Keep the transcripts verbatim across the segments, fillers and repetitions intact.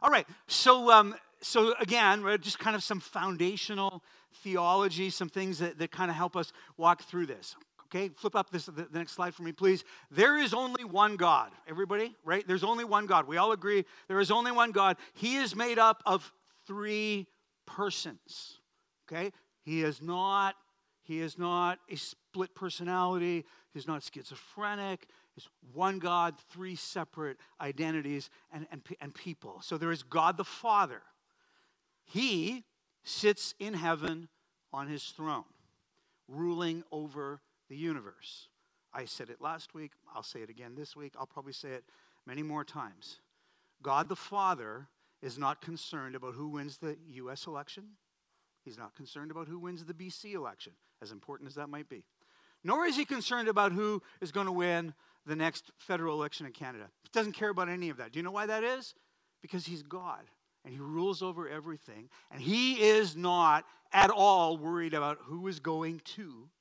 All right, so um, so again, right, just kind of some foundational theology, some things that, that kind of help us walk through this. Okay, flip up this the, the next slide for me, please. There is only one God. Everybody, right? There's only one God. We all agree there is only one God. He is made up of three persons. Okay? He is not, he is not a split personality. He's not schizophrenic. He's one God, three separate identities and, and, and people. So there is God the Father. He sits in heaven on his throne, ruling over the universe. I said it last week. I'll say it again this week. I'll probably say it many more times. God the Father is not concerned about who wins the U S election. He's not concerned about who wins the B C election, as important as that might be. Nor is he concerned about who is going to win the next federal election in Canada. He doesn't care about any of that. Do you know why that is? Because he's God, and he rules over everything, and he is not at all worried about who is going to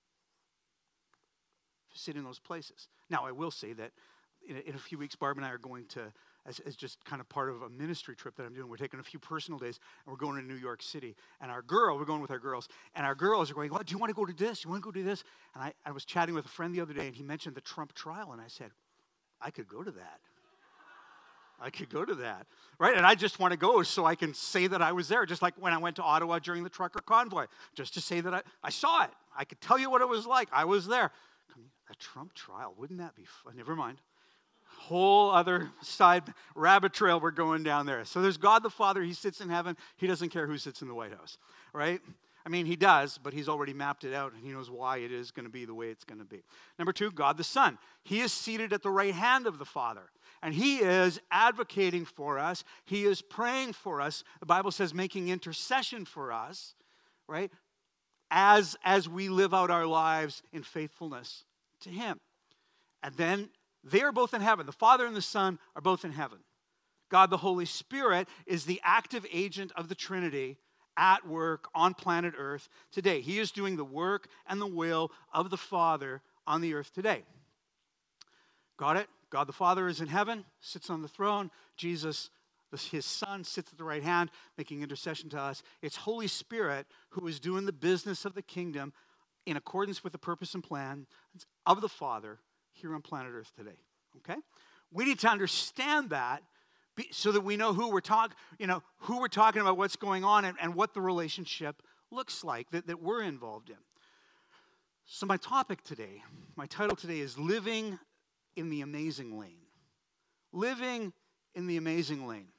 sit in those places. Now, I will say that in a, in a few weeks, Barb and I are going to, as, as just kind of part of a ministry trip that I'm doing, we're taking a few personal days, and we're going to New York City. And our girl, we're going with our girls, and our girls are going, well, do you want to go to this? You want to go to this? And I, I was chatting with a friend the other day, and he mentioned the Trump trial, and I said, I could go to that. I could go to that, right? And I just want to go so I can say that I was there, just like when I went to Ottawa during the trucker convoy, just to say that I, I saw it. I could tell you what it was like. I was there. A Trump trial, wouldn't that be fun? Never mind. Whole other side rabbit trail we're going down there. So there's God the Father. He sits in heaven. He doesn't care who sits in the White House, right? I mean, he does, but he's already mapped it out, and he knows why it is going to be the way it's going to be. Number two, God the Son. He is seated at the right hand of the Father, and he is advocating for us. He is praying for us. The Bible says making intercession for us, right? As, as we live out our lives in faithfulness to him. And then they are both in heaven. The Father and the Son are both in heaven. God the Holy Spirit is the active agent of the Trinity at work on planet Earth today. He is doing the work and the will of the Father on the earth today. Got it? God the Father is in heaven, sits on the throne. Jesus, his Son, sits at the right hand, making intercession to us. It's Holy Spirit who is doing the business of the kingdom in accordance with the purpose and plan of the Father here on planet Earth today. Okay? We need to understand that so that we know who we're talking, you know, who we're talking about, what's going on, and, and what the relationship looks like that, that we're involved in. So my topic today, my title today is Living in the Amazing Lane. Living in the Amazing Lane.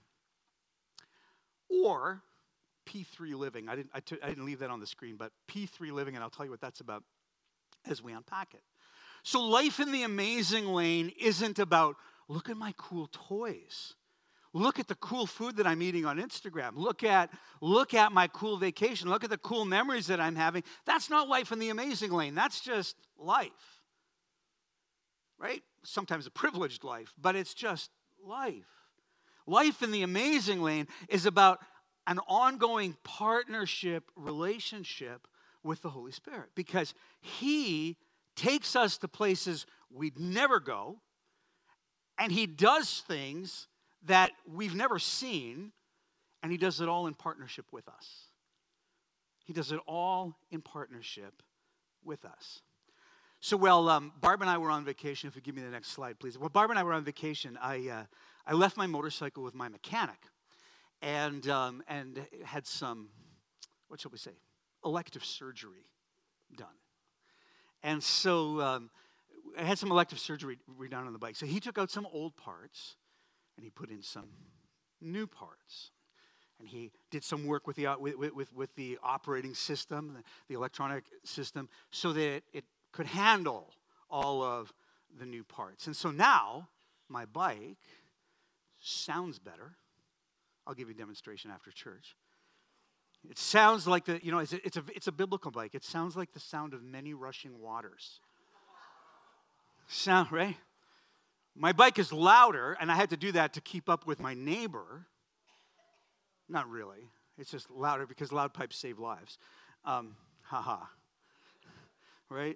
Or P three living. I didn't, I, t- I didn't leave that on the screen, but P three living, and I'll tell you what that's about as we unpack it. So life in the amazing lane isn't about, look at my cool toys. Look at the cool food that I'm eating on Instagram. Look at, look at my cool vacation. Look at the cool memories that I'm having. That's not life in the amazing lane. That's just life. Right? Sometimes a privileged life, but it's just life. Life in the amazing lane is about an ongoing partnership relationship with the Holy Spirit, because he takes us to places we'd never go, and he does things that we've never seen, and he does it all in partnership with us. He does it all in partnership with us. So, well, um, Barb and I were on vacation. If you give me the next slide, please. Well, Barb and I were on vacation. I uh, I left my motorcycle with my mechanic, and um, and had some, what shall we say, elective surgery done. And so um, I had some elective surgery done on the bike. So he took out some old parts, and he put in some new parts. And he did some work with the with with, with the operating system, the, the electronic system, so that it, it could handle all of the new parts. And so now my bike sounds better. I'll give you a demonstration after church. It sounds like the, you know, it's a, it's a, it's a biblical bike. It sounds like the sound of many rushing waters. Sound, right? My bike is louder, and I had to do that to keep up with my neighbor. Not really. It's just louder because loud pipes save lives. Um, haha. Right?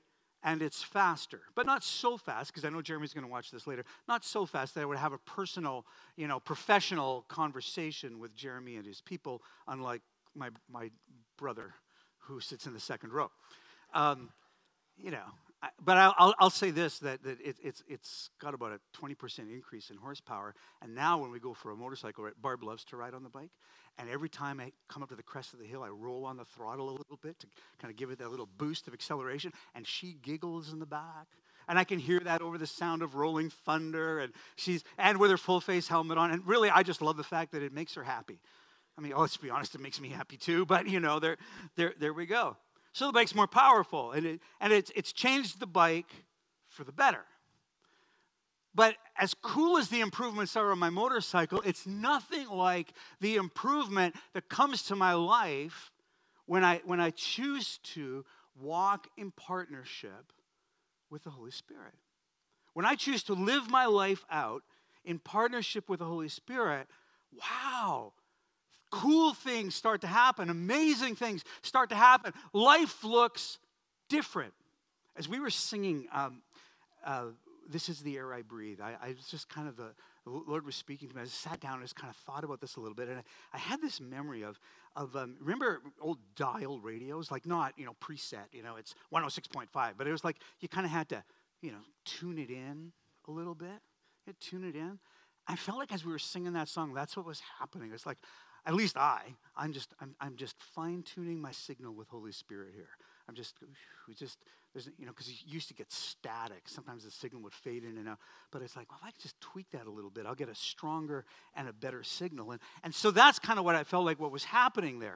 and it's faster, but not so fast, because I know Jeremy's going to watch this later, not so fast that I would have a personal, you know, professional conversation with Jeremy and his people, unlike my my brother who sits in the second row. Um, you know, I, but I'll, I'll, I'll say this, that, that it, it's it's got about a twenty percent increase in horsepower, and now when we go for a motorcycle, right, Barb loves to ride on the bike, and every time I come up to the crest of the hill, I roll on the throttle a little bit to kind of give it that little boost of acceleration, and she giggles in the back. And I can hear that over the sound of rolling thunder, and she's and with her full face helmet on. And really, I just love the fact that it makes her happy. I mean, oh, let's be honest, it makes me happy too. But you know, there, there, there we go. So the bike's more powerful, and it and it's it's changed the bike for the better. But as cool as the improvements are on my motorcycle, it's nothing like the improvement that comes to my life when I when I choose to walk in partnership with the Holy Spirit. When I choose to live my life out in partnership with the Holy Spirit, wow, cool things start to happen. Amazing things start to happen. Life looks different. As we were singing, um, uh, This is the air I breathe. I, I was just kind of, the, the Lord was speaking to me. I just sat down and just kind of thought about this a little bit. And I, I had this memory of, of um, remember old dial radios? Like not, you know, preset, you know, it's one oh six point five. But it was like you kind of had to, you know, tune it in a little bit. You tune it in. I felt like as we were singing that song, that's what was happening. It's like, at least I, I'm just, I'm, I'm just fine-tuning my signal with Holy Spirit here. I'm just, we just, there's, you know, because you used to get static. Sometimes the signal would fade in and out. But it's like, well, if I could just tweak that a little bit, I'll get a stronger and a better signal. And, and so that's kind of what I felt like what was happening there.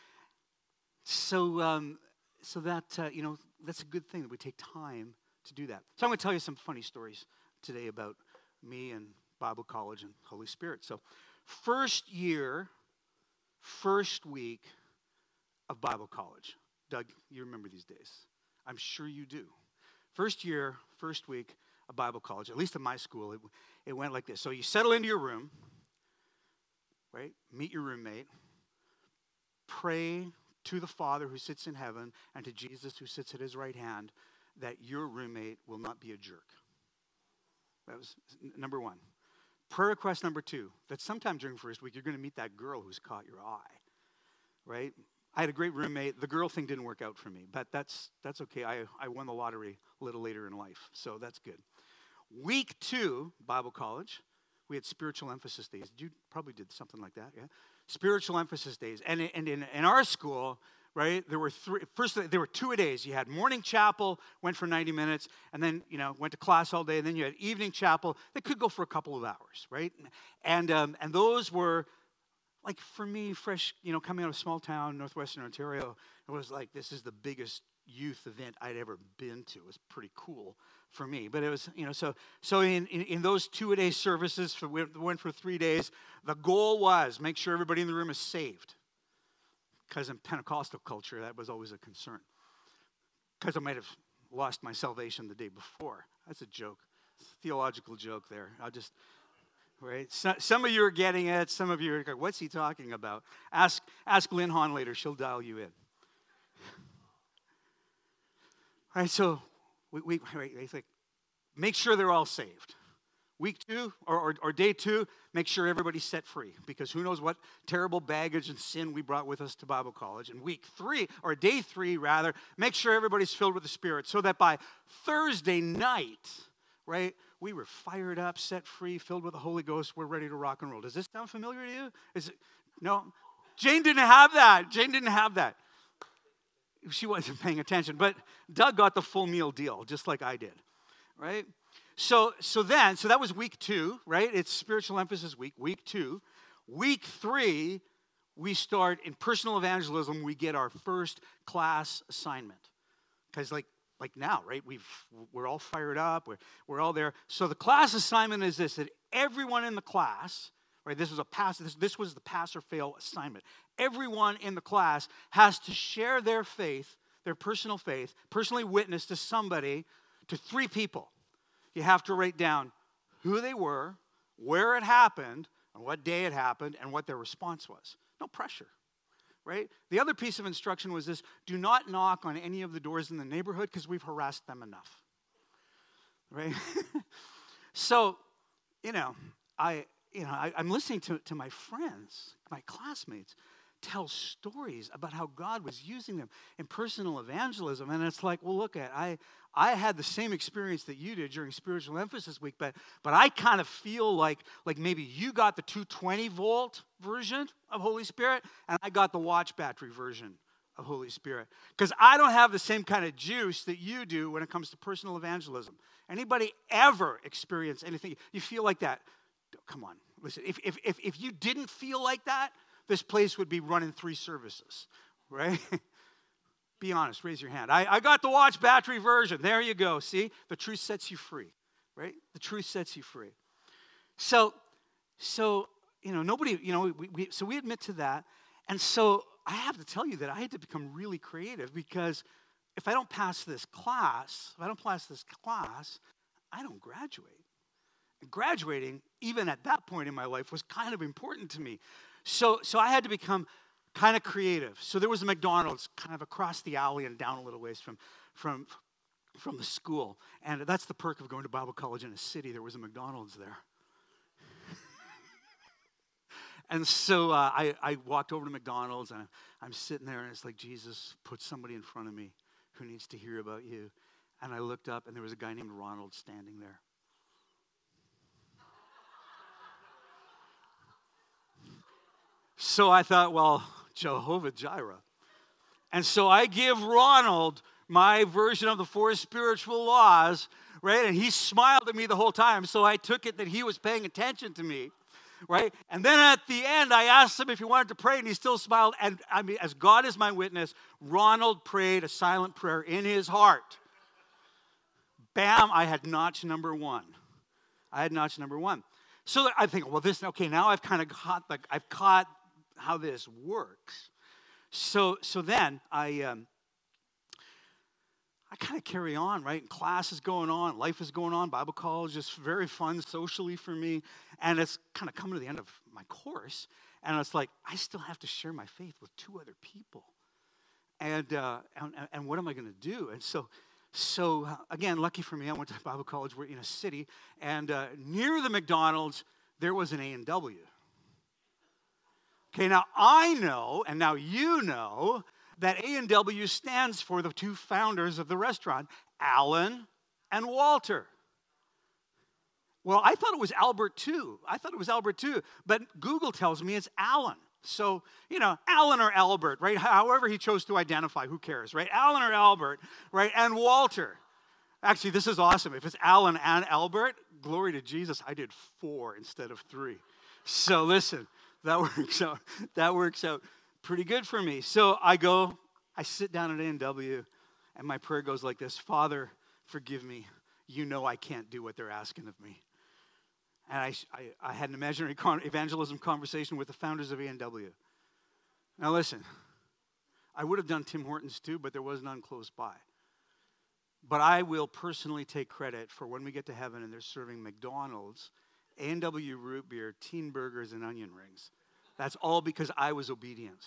So, um, so that, uh, you know, that's a good thing that we take time to do that. So I'm going to tell you some funny stories today about me and Bible college and Holy Spirit. So first year, first week of Bible college. Doug, you remember these days. I'm sure you do. First year, first week of Bible college, at least in my school, it, it went like this. So you settle into your room, right? Meet your roommate. Pray to the Father who sits in heaven and to Jesus who sits at his right hand that your roommate will not be a jerk. That was number one. Prayer request number two, that sometime during first week, you're going to meet that girl who's caught your eye, right? I had a great roommate. The girl thing didn't work out for me, but that's that's okay. I, I won the lottery a little later in life, so that's good. Week two, Bible college, we had spiritual emphasis days. You probably did something like that, yeah? Spiritual emphasis days. And, and in, in our school, right, there were three, first there were two a days. You had morning chapel, went for ninety minutes, and then, you know, went to class all day, and then you had evening chapel that could go for a couple of hours, right? And um, and those were, like for me, fresh, you know, coming out of a small town, northwestern Ontario, it was like, this is the biggest youth event I'd ever been to. It was pretty cool for me. But it was, you know, so so in, in, in those two-a-day services, for, we went for three days, the goal was make sure everybody in the room is saved. Because in Pentecostal culture, that was always a concern. Because I might have lost my salvation the day before. That's a joke. It's a theological joke there. I'll just... Right? So, some of you are getting it. Some of you are like, what's he talking about? Ask ask Lynn Hahn later. She'll dial you in. All right, so we, we right, they think, make sure they're all saved. Week two or, or, or day two, make sure everybody's set free. Because who knows what terrible baggage and sin we brought with us to Bible college. And week three, or day three rather, make sure everybody's filled with the Spirit. So that by Thursday night, right, we were fired up, set free, filled with the Holy Ghost. We're ready to rock and roll. Does this sound familiar to you? Is it? No? Jane didn't have that. Jane didn't have that. She wasn't paying attention. But Doug got the full meal deal, just like I did, right? So, so then, so that was week two, right? It's spiritual emphasis week, week two. Week three, we start in personal evangelism. We get our first class assignment. Because like, Like now, right? We've, we're all fired up. We're, we're all there. So the class assignment is this, that everyone in the class, right? This was a pass. This, this was the pass or fail assignment. Everyone in the class has to share their faith, their personal faith, personally witness to somebody, to three people. You have to write down who they were, where it happened, and what day it happened, and what their response was. No pressure. right? The other piece of instruction was this: do not knock on any of the doors in the neighborhood because we've harassed them enough, right? So, you know, I, you know, I, I'm listening to, to my friends, my classmates, tell stories about how God was using them in personal evangelism. And it's like, well, look at, I I had the same experience that you did during Spiritual Emphasis Week, but but I kind of feel like like maybe you got the two hundred twenty volt version of Holy Spirit, and I got the watch battery version of Holy Spirit. Because I don't have the same kind of juice that you do when it comes to personal evangelism. Anybody ever experience anything? You feel like that? Come on, listen, if if if, if you didn't feel like that, this place would be running three services, right? Be honest, raise your hand. I, I got the watch battery version. There you go. See, the truth sets you free, right? The truth sets you free. So, so you know, nobody, you know, we, we so we admit to that. And so I have to tell you that I had to become really creative because if I don't pass this class, if I don't pass this class, I don't graduate. And graduating, even at that point in my life, was kind of important to me. So, so I had to become kind of creative. So there was a McDonald's kind of across the alley and down a little ways from, from, from the school. And that's the perk of going to Bible college in a city. There was a McDonald's there. And so uh, I, I walked over to McDonald's, and I'm sitting there, and it's like, Jesus, put somebody in front of me who needs to hear about you. And I looked up, and there was a guy named Ronald standing there. So I thought, well, Jehovah Jireh. And so I give Ronald my version of the four spiritual laws, right? And he smiled at me the whole time, so I took it that he was paying attention to me, right? And then at the end, I asked him if he wanted to pray, and he still smiled. And I mean, as God is my witness, Ronald prayed a silent prayer in his heart. Bam, I had notch number one. I had notch number one. So I think, well, this, okay, now I've kind of caught, like, I've caught how this works. So so then I um, I kind of carry on, right? Class is going on, life is going on, Bible college is very fun socially for me, and it's kind of coming to the end of my course, and it's like I still have to share my faith with two other people, and uh, and, and what am I going to do? And so so uh, again, lucky for me, I went to Bible college. We're in a city, and uh, near the McDonald's there was an A and W. Okay, now I know, and now you know, that A and W stands for the two founders of the restaurant, Alan and Walter. Well, I thought it was Albert too. I thought it was Albert too, but Google tells me it's Alan. So, you know, Alan or Albert, right? However he chose to identify, who cares, right? Alan or Albert, right? And Walter. Actually, this is awesome. If it's Alan and Albert, glory to Jesus, I did four instead of three. So listen. That works out. That works out pretty good for me. So I go, I sit down at A and W, and my prayer goes like this: Father, forgive me. You know I can't do what they're asking of me. And I, I, I had an imaginary con- evangelism conversation with the founders of A and W. Now listen, I would have done Tim Hortons too, but there was none close by. But I will personally take credit for when we get to heaven and they're serving McDonald's, A and W root beer, teen burgers, and onion rings. That's all because I was obedient.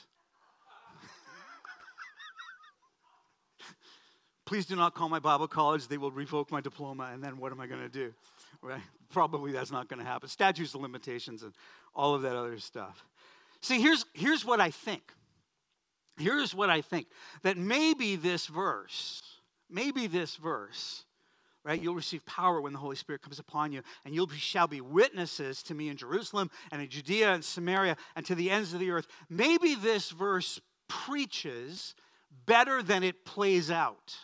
Please do not call my Bible college. They will revoke my diploma, and then what am I going to do? Right? Probably that's not going to happen. Statutes of limitations and all of that other stuff. See, here's, here's what I think. Here's what I think. That maybe this verse, maybe this verse, right? You'll receive power when the Holy Spirit comes upon you, and you shall be witnesses to me in Jerusalem and in Judea and Samaria and to the ends of the earth. Maybe this verse preaches better than it plays out.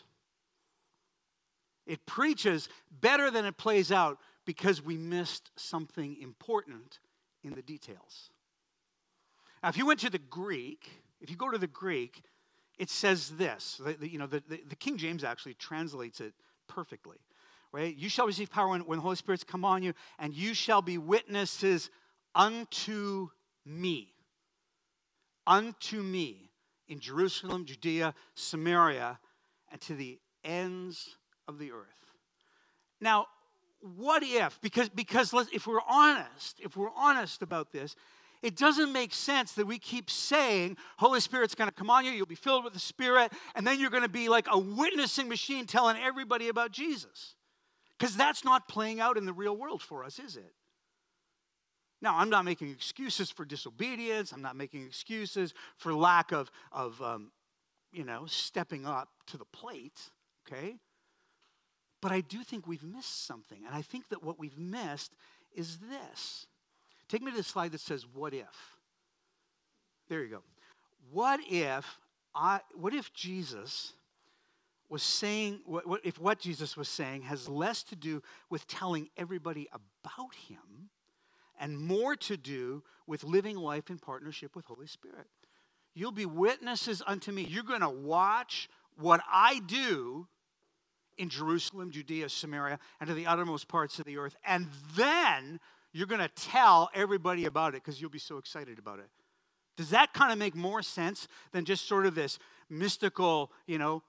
It preaches better than it plays out because we missed something important in the details. Now, if you went to the Greek, if you go to the Greek, it says this. The, the, you know, the, the, the King James actually translates it perfectly. Right? You shall receive power when, when the Holy Spirit's come on you, and you shall be witnesses unto me. Unto me in Jerusalem, Judea, Samaria, and to the ends of the earth. Now, what if, because, because let's, if we're honest, if we're honest about this, It doesn't make sense that we keep saying, Holy Spirit's going to come on you, you'll be filled with the Spirit, and then you're going to be like a witnessing machine telling everybody about Jesus. Because that's not playing out in the real world for us, is it? Now, I'm not making excuses for disobedience. I'm not making excuses for lack of, of um, you know, stepping up to the plate, okay? But I do think we've missed something. And I think that what we've missed is this. Take me to the slide that says, what if? There you go. What if I, what if Jesus was saying, what, what if what Jesus was saying has less to do with telling everybody about him and more to do with living life in partnership with Holy Spirit? You'll be witnesses unto me. You're going to watch what I do in Jerusalem, Judea, Samaria, and to the uttermost parts of the earth. And then you're going to tell everybody about it because you'll be so excited about it. Does that kind of make more sense than just sort of this mystical, you know,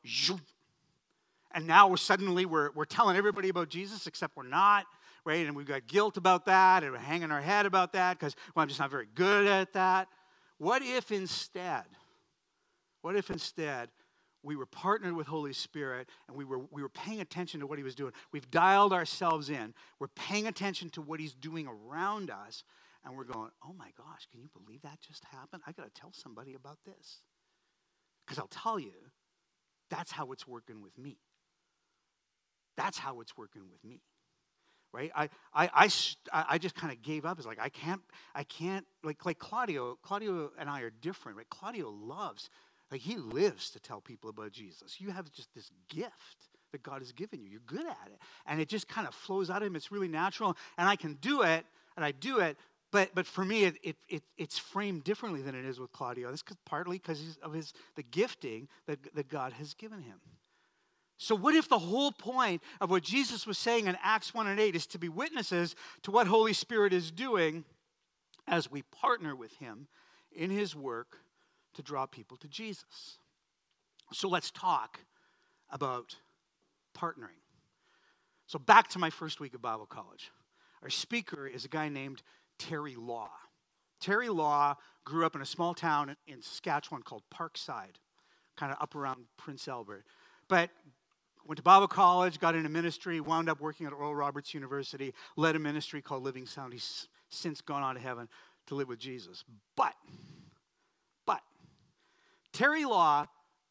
and now we're suddenly we're, we're telling everybody about Jesus, except we're not, right? And we've got guilt about that, and we're hanging our head about that because, well, I'm just not very good at that. What if instead, what if instead we were partnered with Holy Spirit and we were we were paying attention to what he was doing? We've dialed ourselves in. We're paying attention to what he's doing around us, and we're going, oh my gosh, can you believe that just happened? I got to tell somebody about this. Because I'll tell you, that's how it's working with me. That's how it's working with me. Right? I I I, I just kind of gave up. It's like I can't I can't like like Claudio, Claudio and I are different, right? Claudio loves Like he lives to tell people about Jesus. You have just this gift that God has given you. You're good at it. And it just kind of flows out of him. It's really natural. And I can do it, and I do it. But but for me, it, it, it it's framed differently than it is with Claudio. That's partly because of his the gifting that, that God has given him. So what if the whole point of what Jesus was saying in Acts one and eight is to be witnesses to what Holy Spirit is doing as we partner with him in his work to draw people to Jesus? So let's talk about partnering. So back to my first week of Bible college. Our speaker is a guy named Terry Law. Terry Law grew up in a small town in Saskatchewan called Parkside, kind of up around Prince Albert. But went to Bible college, got into ministry, wound up working at Oral Roberts University, led a ministry called Living Sound. He's since gone on to heaven to live with Jesus. But, but, Terry Law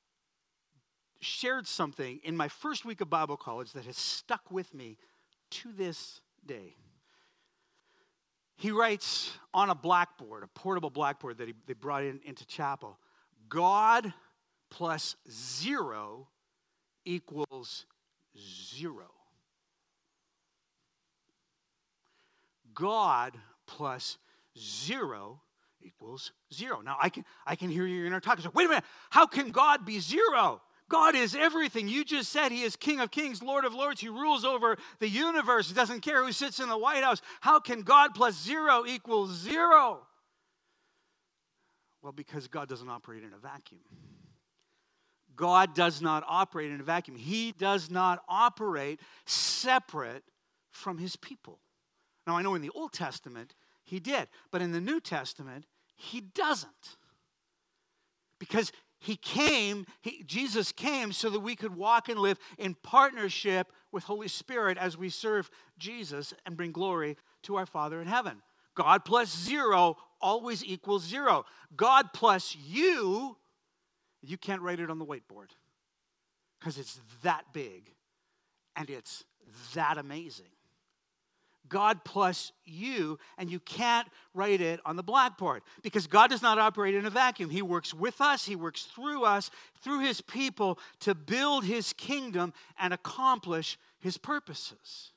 shared something in my first week of Bible college that has stuck with me to this day. He writes on a blackboard, a portable blackboard that he, they brought in into chapel, God plus zero equals zero. God plus zero equals zero. Now, I can I can hear your inner talk. So, wait a minute. How can God be zero? God is everything. You just said he is King of Kings, Lord of Lords. He rules over the universe. He doesn't care who sits in the White House. How can God plus zero equal zero? Well, because God doesn't operate in a vacuum. God does not operate in a vacuum. He does not operate separate from his people. Now, I know in the Old Testament he did, but in the New Testament he doesn't. Because he came, he, Jesus came so that we could walk and live in partnership with Holy Spirit as we serve Jesus and bring glory to our Father in heaven. God plus zero always equals zero. God plus you, you can't write it on the whiteboard because it's that big and it's that amazing. God plus you, and you can't write it on the blackboard because God does not operate in a vacuum. He works with us, he works through us, through his people to build his kingdom and accomplish his purposes.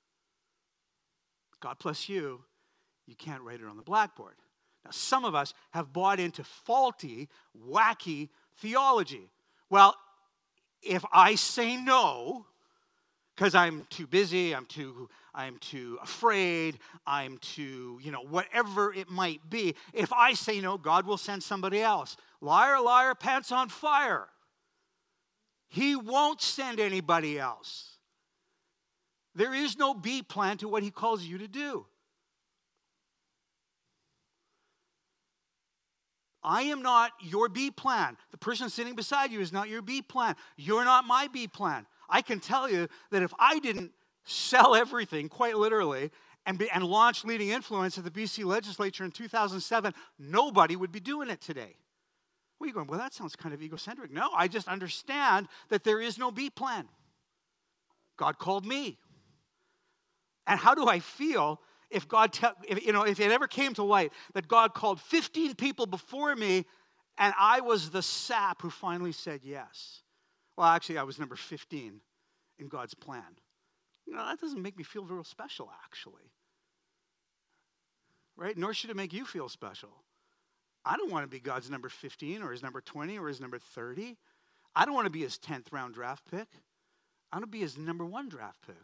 God plus you, you can't write it on the blackboard. Now, some of us have bought into faulty, wacky theology. Well, if I say no, because I'm too busy, I'm too, I'm too afraid, I'm too, you know, whatever it might be. If I say no, God will send somebody else. Liar, liar, pants on fire. He won't send anybody else. There is no B plan to what he calls you to do. I am not your B plan. The person sitting beside you is not your B plan. You're not my B plan. I can tell you that if I didn't sell everything, quite literally, and, be, and launch Leading Influence at the B C legislature in two thousand seven, nobody would be doing it today. Well, you're going, well, that sounds kind of egocentric. No, I just understand that there is no B plan. God called me. And how do I feel if God, te- if, you know, if it ever came to light that God called fifteen people before me and I was the sap who finally said yes? Well, actually, I was number fifteen in God's plan. You know, that doesn't make me feel real special, actually. Right? Nor should it make you feel special. I don't want to be God's number fifteen or his number twenty or his number thirty. I don't want to be his tenth round draft pick. I want to be his number one draft pick.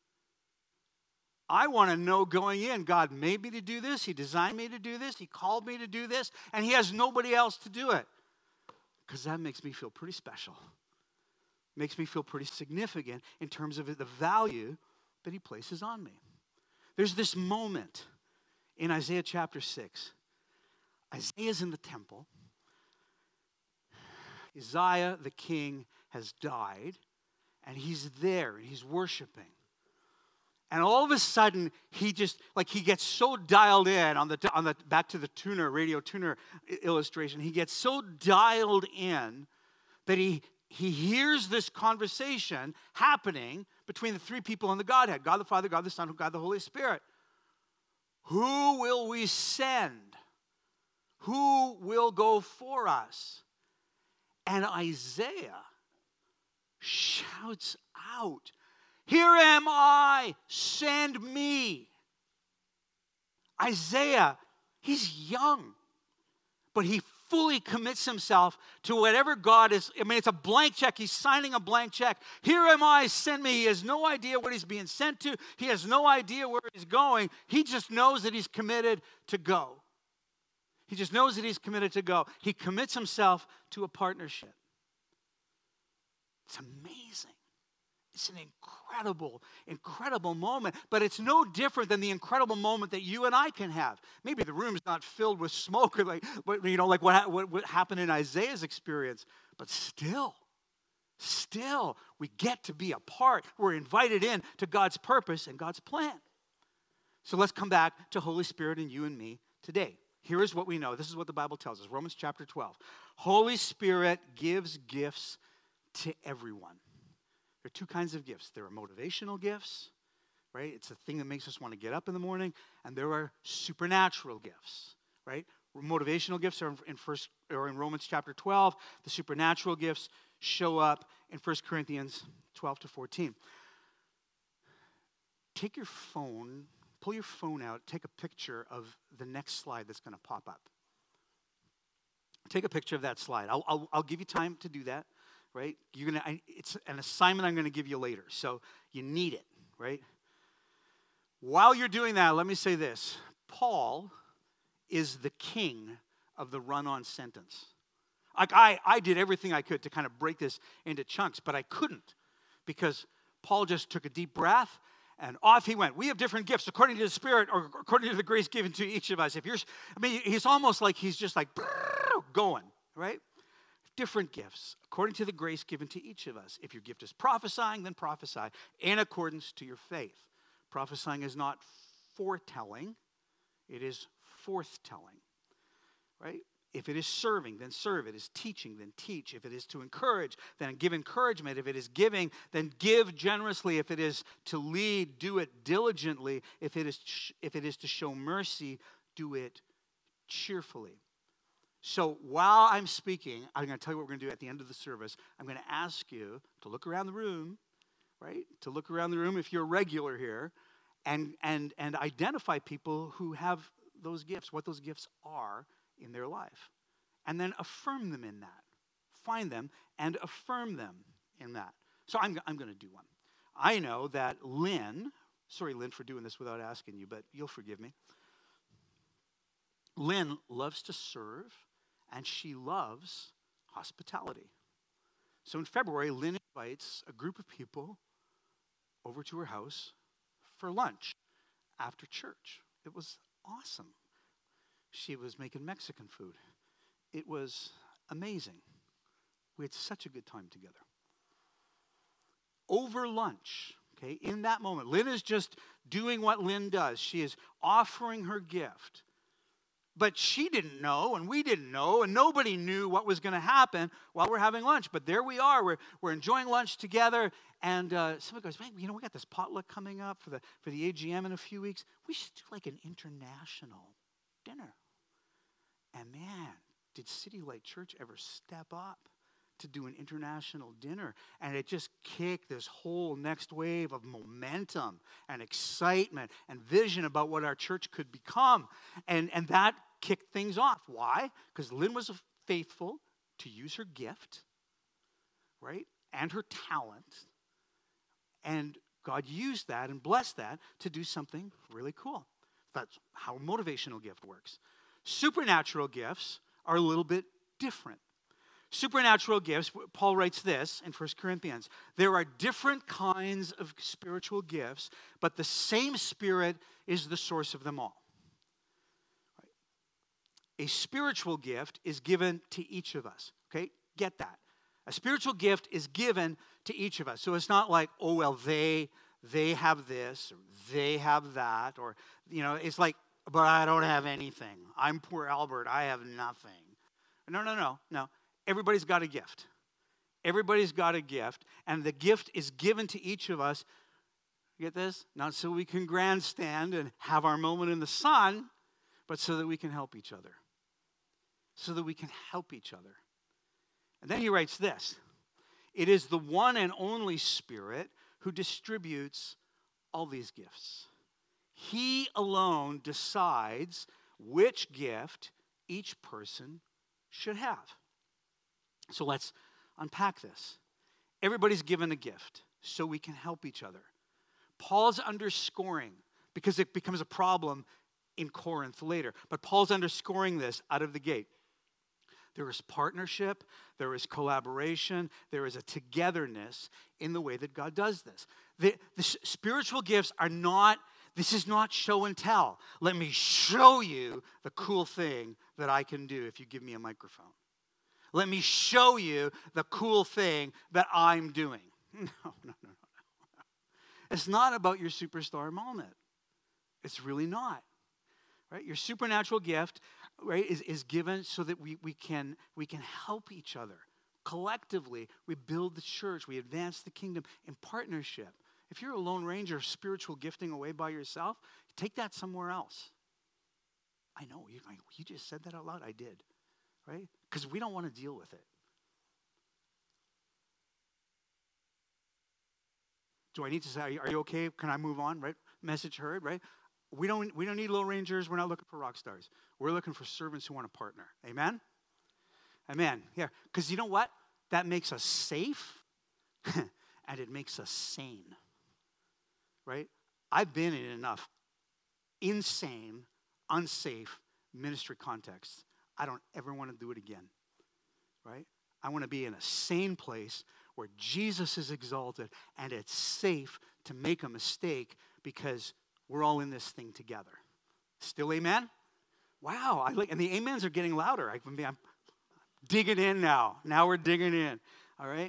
I want to know going in, God made me to do this. He designed me to do this. He called me to do this. And he has nobody else to do it. Because that makes me feel pretty special. Makes me feel pretty significant in terms of the value that he places on me. There's this moment in Isaiah chapter six. Isaiah's in the temple. Uzziah, the king, has died. And he's there and he's worshiping. And all of a sudden, he just, like he gets so dialed in on the, on the back to the tuner, radio tuner illustration. He gets so dialed in that he, he hears this conversation happening between the three people in the Godhead. God the Father, God the Son, God the Holy Spirit. Who will we send? Who will go for us? And Isaiah shouts out, here am I, send me. Isaiah, he's young, but he fully commits himself to whatever God is. I mean, it's a blank check. He's signing a blank check. Here am I, send me. He has no idea what he's being sent to. He has no idea where he's going. He just knows that he's committed to go. He just knows that he's committed to go. He commits himself to a partnership. It's amazing. It's an incredible, incredible moment, but it's no different than the incredible moment that you and I can have. Maybe the room is not filled with smoke, or like, you know, like what, what, what happened in Isaiah's experience, but still, still, we get to be a part. We're invited in to God's purpose and God's plan. So let's come back to Holy Spirit and you and me today. Here is what we know. This is what the Bible tells us. Romans chapter twelve. Holy Spirit gives gifts to everyone. There are two kinds of gifts. There are motivational gifts, right? It's the thing that makes us want to get up in the morning. And there are supernatural gifts, right? Motivational gifts are in first or in Romans chapter twelve. The supernatural gifts show up in First Corinthians twelve to fourteen. Take your phone, pull your phone out, take a picture of the next slide that's going to pop up. Take a picture of that slide. I'll, I'll, I'll give you time to do that. Right? You're gonna. I, it's an assignment I'm going to give you later, so you need it, right? While you're doing that, let me say this. Paul is the king of the run-on sentence. Like I, I did everything I could to kind of break this into chunks, but I couldn't because Paul just took a deep breath and off he went. We have different gifts according to the Spirit or according to the grace given to each of us. If you're, I mean, he's almost like he's just like going, right? Different gifts, according to the grace given to each of us. If your gift is prophesying, then prophesy in accordance to your faith. Prophesying is not foretelling, it is forthtelling, right? If it is serving, then serve. If it is teaching, then teach. If it is to encourage, then give encouragement. If it is giving, then give generously. If it is to lead, do it diligently. If it is, if it is to show mercy, do it cheerfully. So while I'm speaking, I'm going to tell you what we're going to do at the end of the service. I'm going to ask you to look around the room, right? To look around the room if you're a regular here, and and and identify people who have those gifts, what those gifts are in their life. And then affirm them in that. Find them and affirm them in that. So I'm, I'm going to do one. I know that Lynn, sorry Lynn for doing this without asking you, but you'll forgive me. Lynn loves to serve. And she loves hospitality. So in February, Lynn invites a group of people over to her house for lunch after church. It was awesome. She was making Mexican food. it was amazing. We had such a good time together. Over lunch, okay, in that moment, Lynn is just doing what Lynn does. She is offering her gift. But she didn't know, and we didn't know, and nobody knew what was going to happen while we're having lunch. But there we are. We're, we're enjoying lunch together. And uh, somebody goes, man, you know, we got this potluck coming up for the, for the A G M in a few weeks. We should do like an international dinner. And man, did City Light Church ever step up to do an international dinner. And it just kicked this whole next wave of momentum and excitement and vision about what our church could become. And, and that kicked things off. Why? Because Lynn was faithful to use her gift, right, and her talent. And God used that and blessed that to do something really cool. That's how a motivational gift works. Supernatural gifts are a little bit different. Supernatural gifts, Paul writes this in First Corinthians. There are different kinds of spiritual gifts, but the same Spirit is the source of them all. Right? A spiritual gift is given to each of us. Okay? Get that. A spiritual gift is given to each of us. So it's not like, oh, well, they, they have this, or they have that, or, you know, it's like, but I don't have anything. I'm poor Albert. I have nothing. No, no, no, no. Everybody's got a gift. Everybody's got a gift, and the gift is given to each of us. You get this? Not so we can grandstand and have our moment in the sun, but so that we can help each other. So that we can help each other. And then he writes this. It is the one and only Spirit who distributes all these gifts. He alone decides which gift each person should have. So let's unpack this. Everybody's given a gift so we can help each other. Paul's underscoring, because it becomes a problem in Corinth later, but Paul's underscoring this out of the gate. There is partnership, there is collaboration, there is a togetherness in the way that God does this. The, the spiritual gifts are not, this is not show and tell. Let me show you the cool thing that I can do if you give me a microphone. Let me show you the cool thing that I'm doing. No, no, no, no, no. It's not about your superstar moment. It's really not. Right? Your supernatural gift, right, is, is given so that we, we can we can help each other. Collectively, we build the church. We advance the kingdom in partnership. If you're a lone ranger, spiritual gifting away by yourself, take that somewhere else. I know, you, you just said that out loud. I did. Right? Because we don't want to deal with it. Do I need to say, are you, are you okay? Can I move on? Right? Message heard, right? We don't, we don't need Lone Rangers. We're not looking for rock stars. We're looking for servants who want to partner. Amen? Amen. Yeah. Because you know what? That makes us safe and it makes us sane. Right? I've been in enough insane, unsafe ministry contexts. I don't ever want to do it again, right? I want to be in a sane place where Jesus is exalted and it's safe to make a mistake because we're all in this thing together. Still amen? Wow, I like, and the amens are getting louder. I, I'm digging in now. Now we're digging in, all right?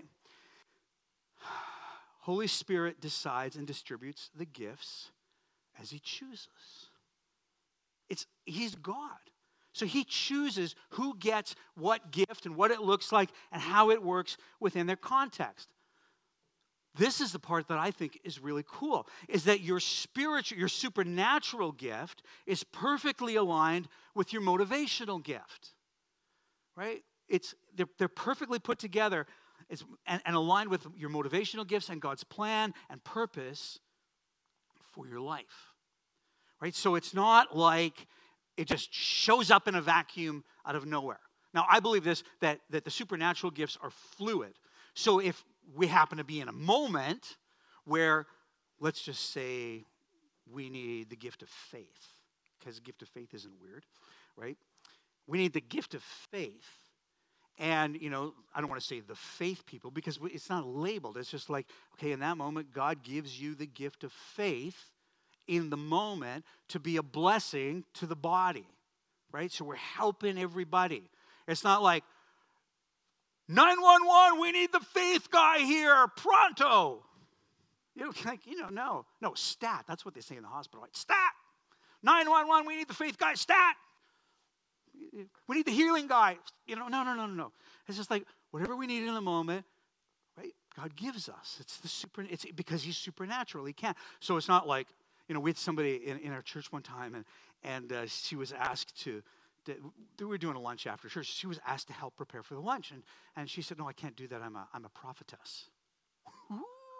Holy Spirit decides and distributes the gifts as he chooses. It's, he's God. So he chooses who gets what gift and what it looks like and how it works within their context. This is the part that I think is really cool, is that your spiritual, your supernatural gift is perfectly aligned with your motivational gift, right? It's they're, they're perfectly put together it's, and, and aligned with your motivational gifts and God's plan and purpose for your life, right? So it's not like it just shows up in a vacuum out of nowhere. Now, I believe this, that, that the supernatural gifts are fluid. So if we happen to be in a moment where, let's just say, we need the gift of faith, because the gift of faith isn't weird, right? We need the gift of faith. And, you know, I don't want to say the faith people, because it's not labeled. It's just like, okay, in that moment, God gives you the gift of faith in the moment to be a blessing to the body, right? So we're helping everybody. It's not like, nine one one, we need the faith guy here, pronto. You know, like, you know, no. No, stat. That's what they say in the hospital. Right? Stat. nine one one, we need the faith guy, stat. We need the healing guy. You know, no, no, no, no, no. It's just like, whatever we need in the moment, right? God gives us. It's the super, it's because he's supernatural. He can. So it's not like, you know, we had somebody in, in our church one time, and, and uh, she was asked to, to, we were doing a lunch after church. She was asked to help prepare for the lunch. And, and she said, no, I can't do that. I'm a, I'm a prophetess. Ooh.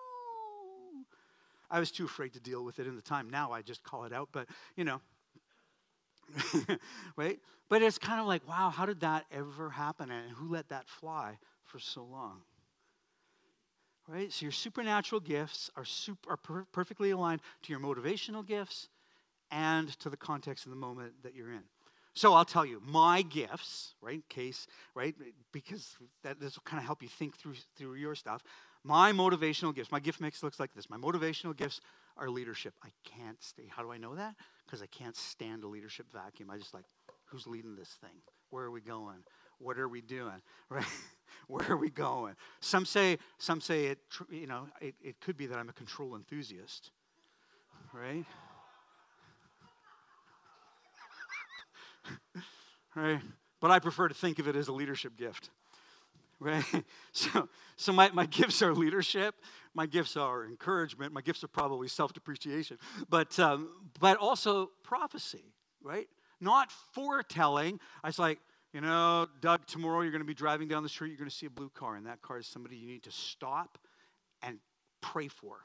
I was too afraid to deal with it in the time. Now I just call it out. But, you know, right? But it's kind of like, wow, how did that ever happen? And who let that fly for so long? Right? So your supernatural gifts are, super, are per- perfectly aligned to your motivational gifts and to the context of the moment that you're in. So I'll tell you, my gifts, right, in case, right, because that, this will kind of help you think through, through your stuff. My motivational gifts, my gift mix looks like this. My motivational gifts are leadership. I can't stay. How do I know that? Because I can't stand a leadership vacuum. I just like, who's leading this thing? Where are we going? What are we doing? Right? Where are we going? Some say, some say it. You know, it, it could be that I'm a control enthusiast, right? Right? But I prefer to think of it as a leadership gift. Right? So, so my, my gifts are leadership. My gifts are encouragement. My gifts are probably self-depreciation. But um, but also prophecy, right? Not foretelling. I was like, you know, Doug, tomorrow you're going to be driving down the street. You're going to see a blue car, and that car is somebody you need to stop and pray for.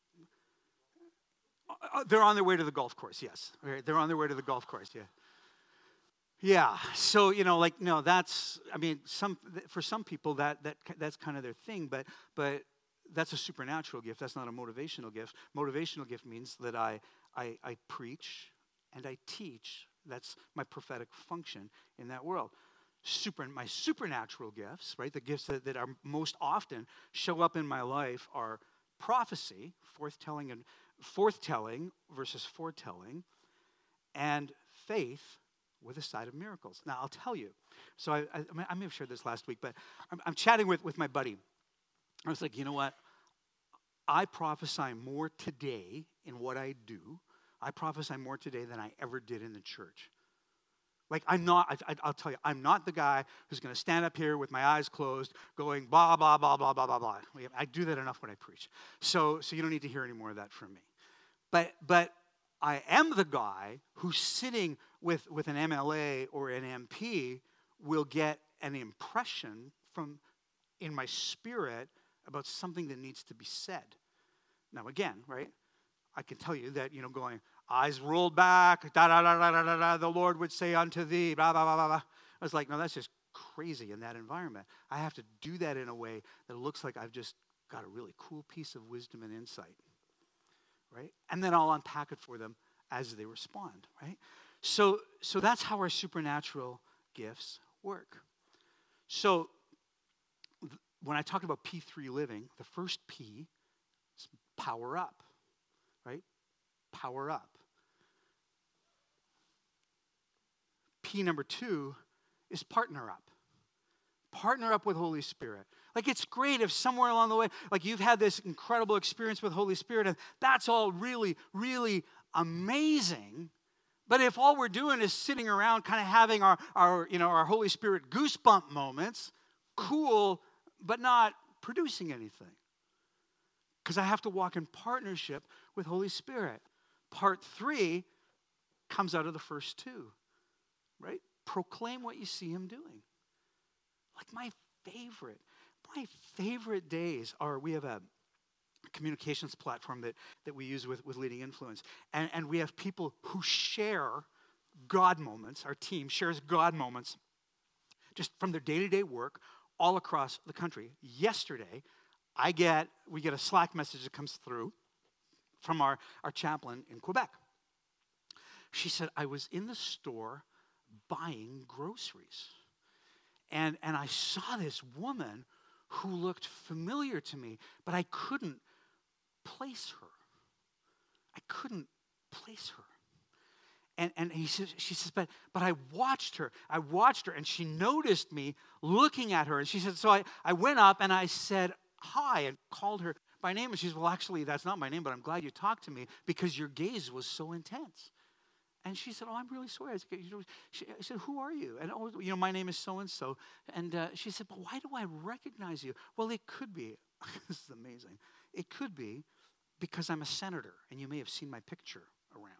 Uh, they're on their way to the golf course, yes. Right? They're on their way to the golf course, yeah. Yeah, so, you know, like, no, that's, I mean, some for some people, that that that's kind of their thing, but but that's a supernatural gift. That's not a motivational gift. Motivational gift means that I I, I preach and I teach. That's my prophetic function in that world. Super, my supernatural gifts, right, the gifts that, that are most often show up in my life are prophecy, forthtelling, and forthtelling versus foretelling, and faith, with a side of miracles. Now, I'll tell you. So I, I, I may have shared this last week, but I'm, I'm chatting with, with my buddy. I was like, you know what? I prophesy more today in what I do. I prophesy more today than I ever did in the church. Like, I'm not, I, I, I'll tell you, I'm not the guy who's going to stand up here with my eyes closed going blah, blah, blah, blah, blah, blah, blah. I do that enough when I preach. So, so you don't need to hear any more of that from me. But, but, I am the guy who's sitting with, with an M L A or an M P will get an impression from in my spirit about something that needs to be said. Now again, right? I can tell you that, you know, going, eyes rolled back, da da da da da da da, the Lord would say unto thee, blah, blah, blah, blah, blah. I was like, no, that's just crazy in that environment. I have to do that in a way that looks like I've just got a really cool piece of wisdom and insight. Right? And then I'll unpack it for them as they respond, right? So, so that's how our supernatural gifts work. So th- when I talk about P three living, the first P is power up, right? Power up. P number two is partner up. Partner up with Holy Spirit. Like, it's great if somewhere along the way, like, you've had this incredible experience with Holy Spirit, and that's all really, really amazing. But if all we're doing is sitting around kind of having our, our, you know, our Holy Spirit goosebump moments, cool, but not producing anything. Because I have to walk in partnership with Holy Spirit. Part three comes out of the first two, right? Proclaim what you see him doing. Like, my favorite, my favorite days are, we have a communications platform that, that we use with, with Leading Influence. And, and we have people who share God moments. Our team shares God moments just from their day-to-day work all across the country. Yesterday, I get, we get a Slack message that comes through from our, our chaplain in Quebec. She said, I was in the store buying groceries. And, and I saw this woman who looked familiar to me, but I couldn't place her. I couldn't place her. And, and he says, she says, but, but I watched her. I watched her, and she noticed me looking at her. And she said, so I, I went up, and I said, hi, and called her by name. And she says, well, actually, that's not my name, but I'm glad you talked to me because your gaze was so intense. And she said, oh, I'm really sorry. I said, you know, she, I said, who are you? And, oh, you know, my name is so-and-so. And uh, she said, but why do I recognize you? Well, it could be, this is amazing. It could be because I'm a senator, and you may have seen my picture around.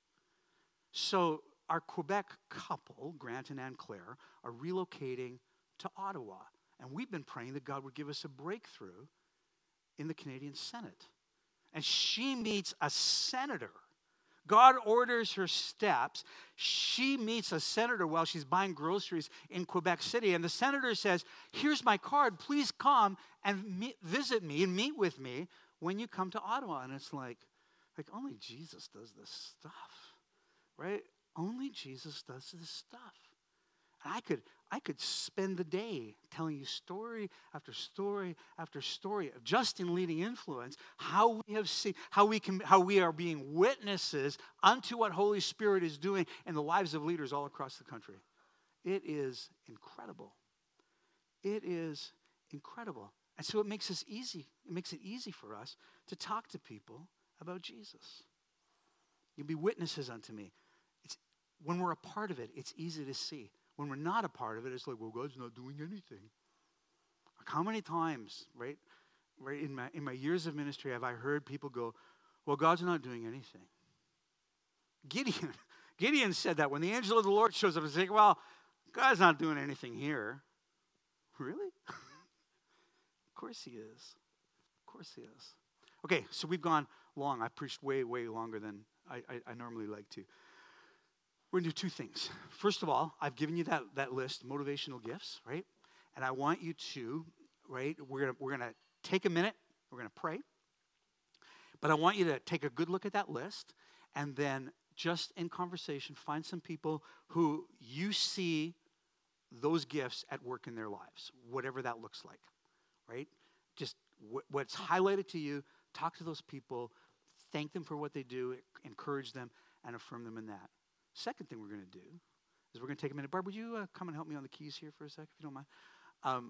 So our Quebec couple, Grant and Anne Claire, are relocating to Ottawa. And we've been praying that God would give us a breakthrough in the Canadian Senate. And she meets a senator. God orders her steps. She meets a senator while she's buying groceries in Quebec City. And the senator says, here's my card. Please come and meet, visit me and meet with me when you come to Ottawa. And it's like, like only Jesus does this stuff. Right? Only Jesus does this stuff. And I could, I could spend the day telling you story after story after story of just in leading influence, how we have seen, how we can, how we are being witnesses unto what Holy Spirit is doing in the lives of leaders all across the country. It is incredible. It is incredible. And so it makes us easy. It makes it easy for us to talk to people about Jesus. You'll be witnesses unto me. When we're a part of it, it's easy to see. When we're not a part of it, it's like, well, God's not doing anything. Like how many times, right, right in my in my years of ministry, have I heard people go, well, God's not doing anything. Gideon, Gideon said that when the angel of the Lord shows up and says, well, God's not doing anything here. Really? Of course he is. Of course he is. Okay, so we've gone long. I've preached way, way longer than I, I, I normally like to. We're going to do two things. First of all, I've given you that, that list, motivational gifts, right? And I want you to, right, we're going to, we're going to take a minute. We're going to pray. But I want you to take a good look at that list and then just in conversation, find some people who you see those gifts at work in their lives, whatever that looks like, right? Just w- what's highlighted to you, talk to those people, thank them for what they do, encourage them, and affirm them in that. Second thing we're going to do is we're going to take a minute. Barb, would you uh, come and help me on the keys here for a sec, if you don't mind? Um,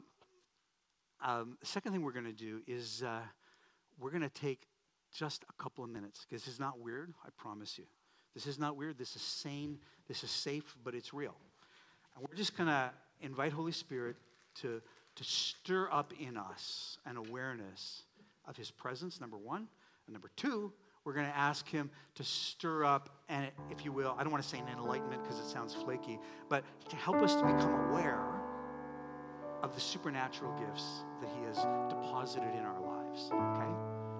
um, the second thing we're going to do is uh, we're going to take just a couple of minutes, because this is not weird, I promise you. This is not weird. This is sane. This is safe, but it's real. And we're just going to invite Holy Spirit to, to stir up in us an awareness of his presence, number one. And number two, we're going to ask him to stir up, and if you will, I don't want to say an enlightenment because it sounds flaky, but to help us to become aware of the supernatural gifts that he has deposited in our lives, okay?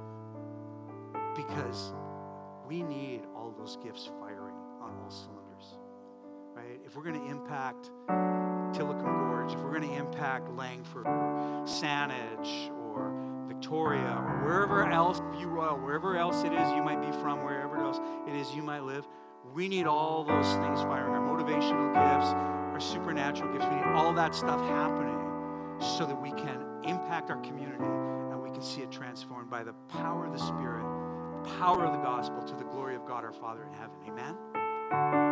Because we need all those gifts firing on all cylinders, right? If we're going to impact Tillicum Gorge, if we're going to impact Langford or Saanich or Victoria, or wherever else, View Royal, wherever else it is you might be from, wherever else it is you might live, we need all those things firing. Our motivational gifts, our supernatural gifts, we need all that stuff happening so that we can impact our community and we can see it transformed by the power of the Spirit, the power of the gospel to the glory of God our Father in heaven. Amen?